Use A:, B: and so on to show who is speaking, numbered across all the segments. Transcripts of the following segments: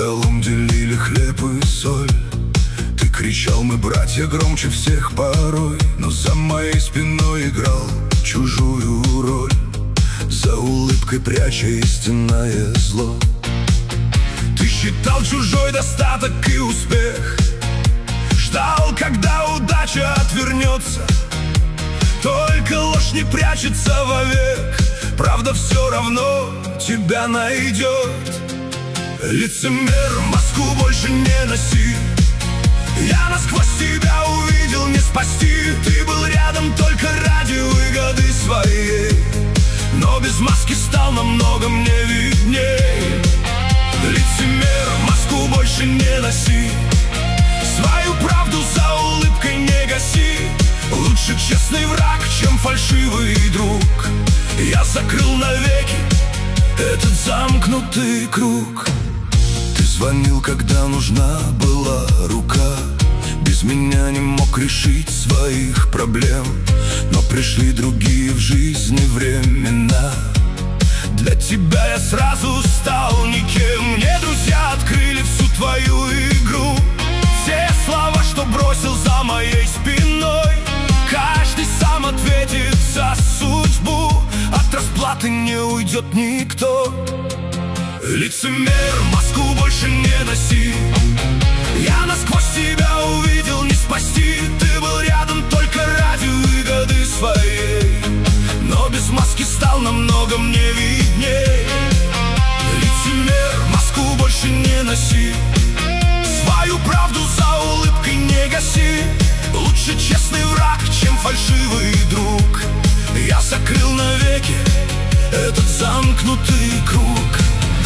A: столом делили хлеб и соль. Ты кричал: мы братья, громче всех порой. Но за моей спиной играл чужую роль, за улыбкой пряча истинное зло. Ты считал чужой достаток и успех, ждал, когда удача отвернется. Только ложь не прячется вовек, правда все равно тебя найдет. Лицемер, маску больше не носи. Я насквозь тебя увидел, не спасти. Ты был рядом только ради выгоды своей, но без маски стал намного мне видней. Лицемер, маску больше не носи. Свою правду за улыбкой не гаси. Лучше честный враг, чем фальшивый друг. Я закрыл навеки этот замкнутый круг. Ты звонил, когда нужна была рука. Без меня не мог решить своих проблем, но пришли другие в жизни времена. Для тебя я сразу стал никем. Мне друзья открыли всю твою игру. Все слова, что бросил за моей спиной, каждый сам ответит за судьбу. От расплаты не уйдет никто. Лицемер, маску больше не носи. Я насквозь тебя увидел, не спасти. Ты был рядом только ради выгоды своей, но без маски стал намного мне видней. Лицемер, маску больше не носи. Свою правду за улыбкой не гаси. Лучше честный враг, чем фальшивый друг. Я закрыл навеки этот замкнутый круг.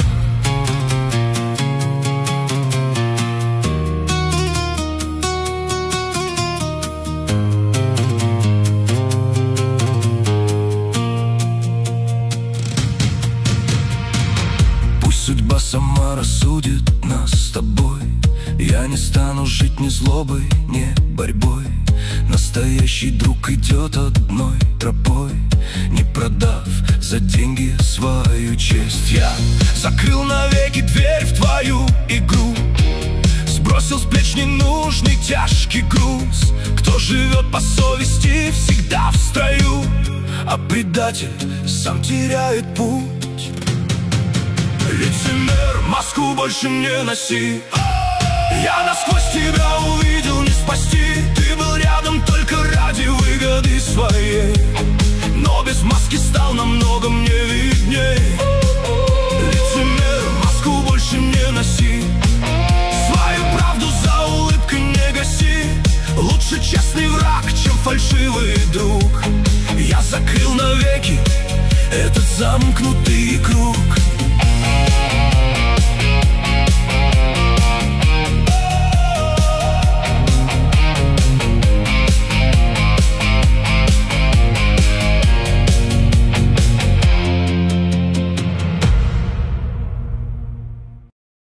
A: Пусть судьба сама рассудит нас с тобой. Я не стану жить ни злобой, ни борьбой. Настоящий друг идет одной тропой, не продав за деньги свою честь. Я закрыл навеки дверь в твою игру, сбросил с плеч ненужный тяжкий груз. Кто живет по совести, всегда в строю, а предатель сам теряет путь. Лицемер, маску больше не носи. Я насквозь тебя увидел, не спасти. Ты был рядом только ради выгоды своей, но без маски стал намного мне видней. Лицемер, маску больше не носи. Свою правду за улыбкой не гаси. Лучше честный враг, чем фальшивый друг. Я закрыл навеки этот замкнутый